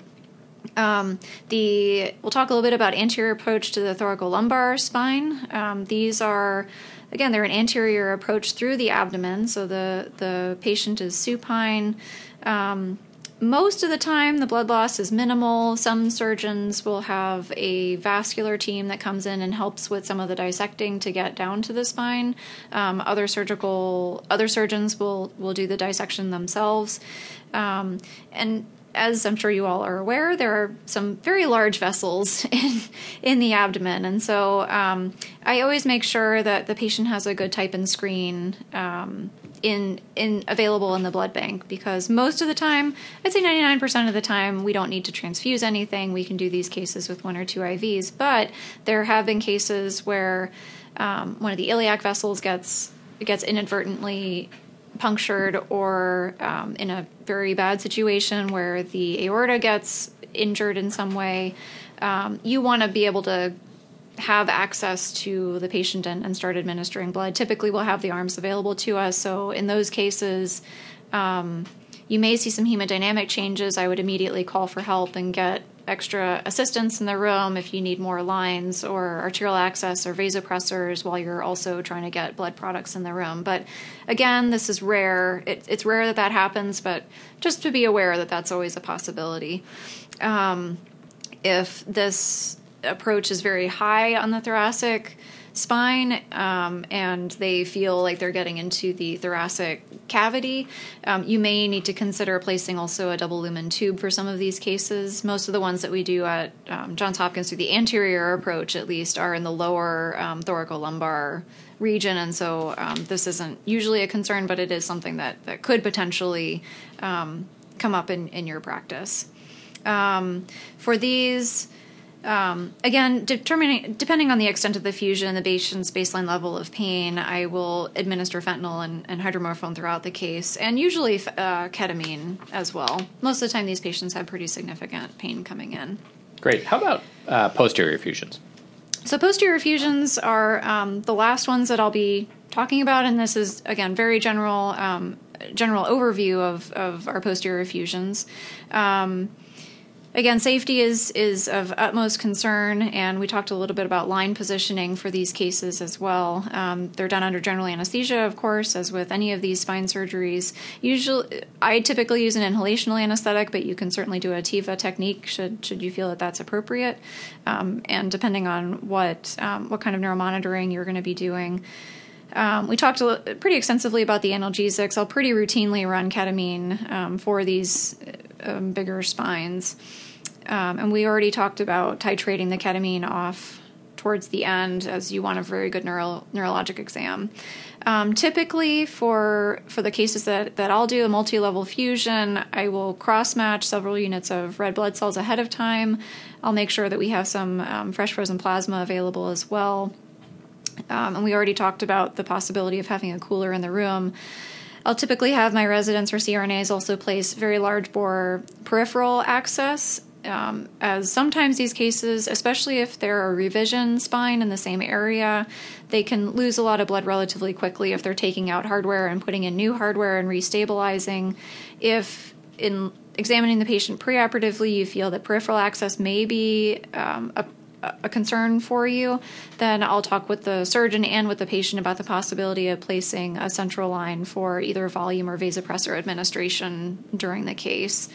Um, the we'll talk a little bit about anterior approach to the thoracolumbar spine. Um, these are, again, they're an anterior approach through the abdomen, so the the patient is supine. Um, most of the time, the blood loss is minimal. Some surgeons will have a vascular team that comes in and helps with some of the dissecting to get down to the spine. Um, other surgical other surgeons will will do the dissection themselves, um, and as I'm sure you all are aware, there are some very large vessels in, in the abdomen. And so um, I always make sure that the patient has a good type and screen um, in, in available in the blood bank, because most of the time, I'd say ninety-nine percent of the time, we don't need to transfuse anything. We can do these cases with one or two I Vs. But there have been cases where um, one of the iliac vessels gets gets inadvertently punctured, or um, in a very bad situation where the aorta gets injured in some way. Um, you want to be able to have access to the patient and, and start administering blood. Typically, we'll have the arms available to us. So in those cases, um, you may see some hemodynamic changes. I would immediately call for help and get extra assistance in the room if you need more lines or arterial access or vasopressors while you're also trying to get blood products in the room. But again, this is rare. It, it's rare that that happens, but just to be aware that that's always a possibility. Um, if this approach is very high on the thoracic spine um, and they feel like they're getting into the thoracic cavity, um, you may need to consider placing also a double lumen tube for some of these cases. Most of the ones that we do at um, Johns Hopkins through the anterior approach, at least, are in the lower um, thoracolumbar region, and so um, this isn't usually a concern, but it is something that, that could potentially um, come up in, in your practice. Um, for these, Um, again, determining, depending on the extent of the fusion and the patient's baseline level of pain, I will administer fentanyl and, and hydromorphone throughout the case, and usually uh, ketamine as well. Most of the time, these patients have pretty significant pain coming in. Great. How about uh, posterior fusions? So posterior fusions are um, the last ones that I'll be talking about, and this is, again, very general um, general overview of, of our posterior fusions. Um, Again, safety is is of utmost concern, and we talked a little bit about line positioning for these cases as well. Um, they're done under general anesthesia, of course, as with any of these spine surgeries. Usually, I typically use an inhalational anesthetic, but you can certainly do a T I V A technique should should you feel that that's appropriate, um, and depending on what um, what kind of neuromonitoring you're going to be doing. Um, we talked a, pretty extensively about the analgesics. I'll pretty routinely run ketamine um, for these um, bigger spines. Um, and we already talked about titrating the ketamine off towards the end as you want a very good neuro, neurologic exam. Um, typically, for for the cases that, that I'll do a multi-level fusion, I will cross-match several units of red blood cells ahead of time. I'll make sure that we have some um, fresh frozen plasma available as well. Um, and we already talked about the possibility of having a cooler in the room. I'll typically have my residents or C R N As also place very large bore peripheral access, um, as sometimes these cases, especially if they're a revision spine in the same area, they can lose a lot of blood relatively quickly if they're taking out hardware and putting in new hardware and restabilizing. If in examining the patient preoperatively you feel that peripheral access may be um, a a concern for you, then I'll talk with the surgeon and with the patient about the possibility of placing a central line for either volume or vasopressor administration during the case.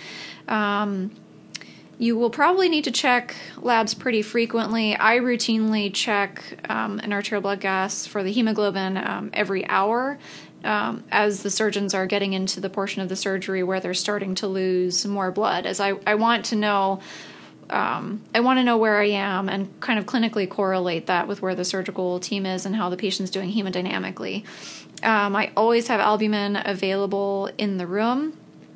Um, you will probably need to check labs pretty frequently. I routinely check um, an arterial blood gas for the hemoglobin um, every hour. Um, as the surgeons are getting into the portion of the surgery where they're starting to lose more blood, as I, I want to know Um, I want to know where I am and kind of clinically correlate that with where the surgical team is and how the patient's doing hemodynamically. Um, I always have albumin available in the room,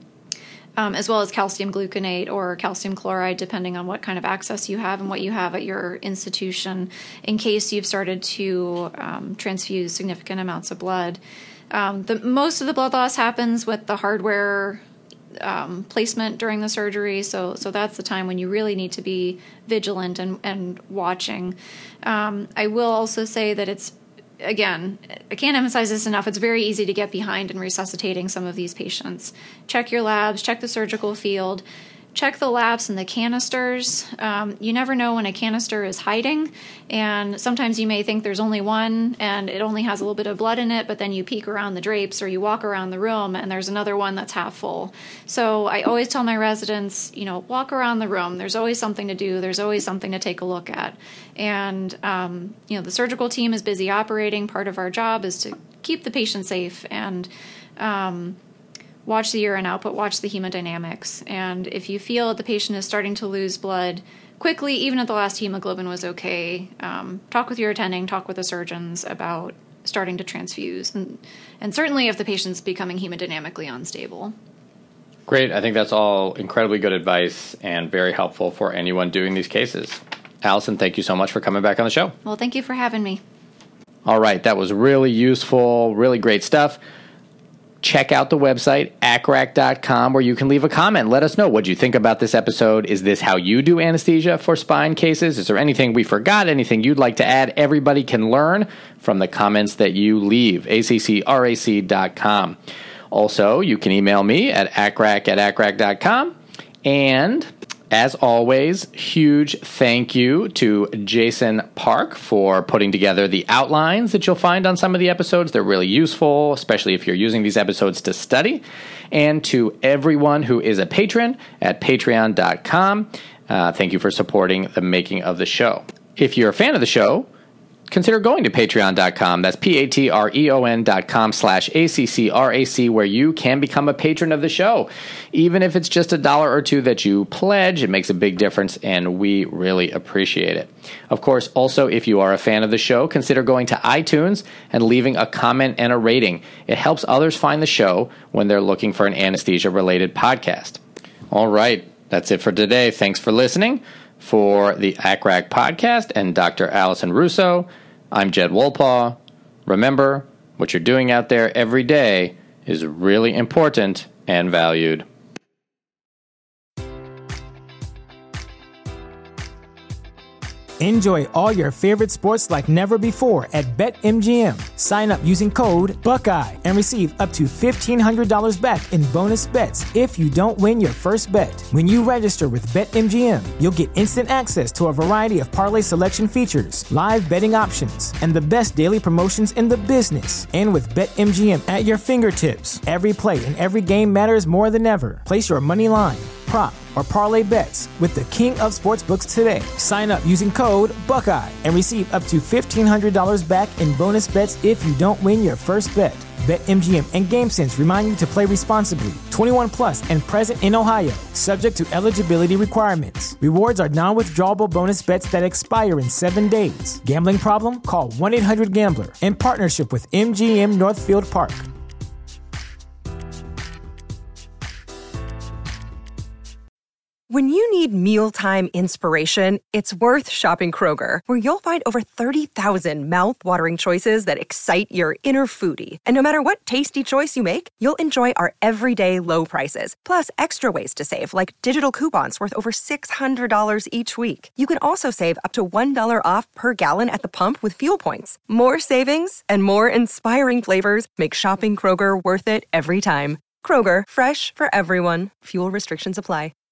um, as well as calcium gluconate or calcium chloride, depending on what kind of access you have and what you have at your institution, in case you've started to um, transfuse significant amounts of blood. Um, the, most of the blood loss happens with the hardware um, placement during the surgery. So, so that's the time when you really need to be vigilant and, and watching. Um, I will also say that it's, again, I can't emphasize this enough. It's very easy to get behind in resuscitating some of these patients. Check your labs, check the surgical field, check the labs and the canisters. Um, you never know when a canister is hiding, and sometimes you may think there's only one and it only has a little bit of blood in it, but then you peek around the drapes or you walk around the room and there's another one that's half full. So I always tell my residents, you know, walk around the room. There's always something to do. There's always something to take a look at. And, um, you know, the surgical team is busy operating. Part of our job is to keep the patient safe and, um, watch the urine output, watch the hemodynamics. And if you feel that the patient is starting to lose blood quickly, even if the last hemoglobin was okay, um, talk with your attending, talk with the surgeons about starting to transfuse. And, and certainly if the patient's becoming hemodynamically unstable. Great. I think that's all incredibly good advice and very helpful for anyone doing these cases. Allison, thank you so much for coming back on the show. Well, thank you for having me. All right. That was really useful, really great stuff. Check out the website, A C R A C dot com, where you can leave a comment. Let us know what you think about this episode. Is this how you do anesthesia for spine cases? Is there anything we forgot, anything you'd like to add? Everybody can learn from the comments that you leave, A C C R A C dot com. Also, you can email me at acrac at acrac dot com. And as always, huge thank you to Jason Park for putting together the outlines that you'll find on some of the episodes. They're really useful, especially if you're using these episodes to study. And to everyone who is a patron at patreon dot com, uh, thank you for supporting the making of the show. If you're a fan of the show, consider going to patreon dot com. That's P-A-T-R-E-O-N dot com slash A-C-C-R-A-C, where you can become a patron of the show. Even if it's just a dollar or two that you pledge, it makes a big difference, and we really appreciate it. Of course, also, if you are a fan of the show, consider going to iTunes and leaving a comment and a rating. It helps others find the show when they're looking for an anesthesia-related podcast. All right, that's it for today. Thanks for listening. For the A C R A C podcast and Doctor Allison Russo, I'm Jed Wolpaw. Remember, what you're doing out there every day is really important and valued. Enjoy all your favorite sports like never before at BetMGM. Sign up using code Buckeye and receive up to fifteen hundred dollars back in bonus bets if you don't win your first bet. When you register with BetMGM, you'll get instant access to a variety of parlay selection features, live betting options, and the best daily promotions in the business. And with BetMGM at your fingertips, every play and every game matters more than ever. Place your money line, prop, or parlay bets with the king of sportsbooks today. Sign up using code Buckeye and receive up to fifteen hundred dollars back in bonus bets if you don't win your first bet. BetMGM and GameSense remind you to play responsibly. twenty-one plus and present in Ohio, subject to eligibility requirements. Rewards are non-withdrawable bonus bets that expire in seven days. Gambling problem? Call one eight hundred gambler in partnership with M G M Northfield Park. When you need mealtime inspiration, it's worth shopping Kroger, where you'll find over thirty thousand mouth-watering choices that excite your inner foodie. And no matter what tasty choice you make, you'll enjoy our everyday low prices, plus extra ways to save, like digital coupons worth over six hundred dollars each week. You can also save up to one dollar off per gallon at the pump with fuel points. More savings and more inspiring flavors make shopping Kroger worth it every time. Kroger, fresh for everyone. Fuel restrictions apply.